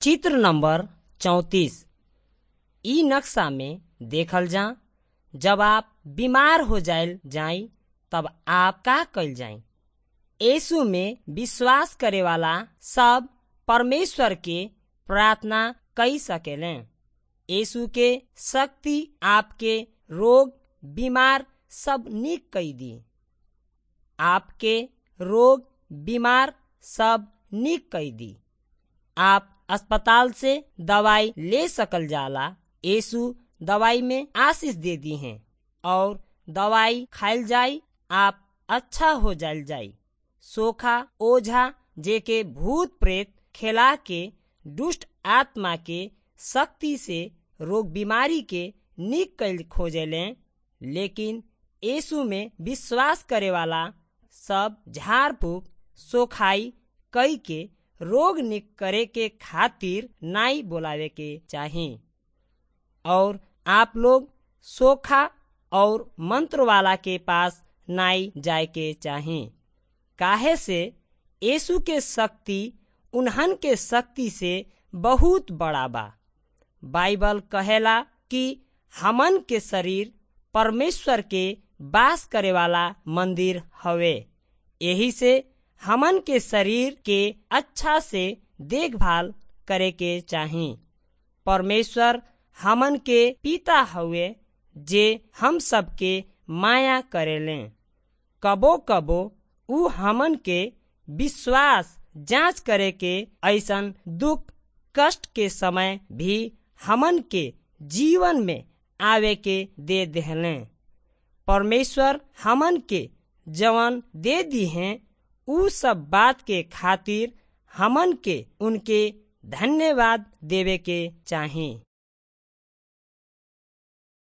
चित्र नंबर 34। ई नक्शा में देखल जा, जब आप बीमार हो जाई तब आप का कइल जाई। यीशु में विश्वास करे वाला सब परमेश्वर के प्रार्थना कई सकेले। यीशु के शक्ति आपके रोग बीमार सब निक कई दी। आपके रोग बीमार सब निक कई दी। आप अस्पताल से दवाई ले सकल जाला। यीशु दवाई में आशीष दे दी हैं और दवाई खाइल जाई, आप अच्छा हो जाई। सोखा ओझा जेके भूत प्रेत खेला के दुष्ट आत्मा के शक्ति से रोग बीमारी के निक कइल खोजेले, लेकिन यीशु में विश्वास करे वाला सब झाड़ फूक सोखाई कई के रोग निक करे के खातिर नाई बोलावे के चाही। और आप लोग सोखा और मंत्र वाला के पास नाई जाए के चाही, काहे से यीशु के शक्ति उन्हन के शक्ति से बहुत बड़ा बा। बाइबल कहेला कि हमन के शरीर परमेश्वर के वास करे वाला मंदिर हवे। यही से हमन के शरीर के अच्छा से देखभाल करे के चाही। परमेश्वर हमन के पिता हवे जे हम सबके माया करेले। कबो कबो ऊ हमन के विश्वास जांच करे के ऐसन दुख कष्ट के समय भी हमन के जीवन में आवे के दे देहले। परमेश्वर हमन के जवन दे दी हैं ऊ सब बात के खातिर हमन के उनके धन्यवाद देवे के चाही।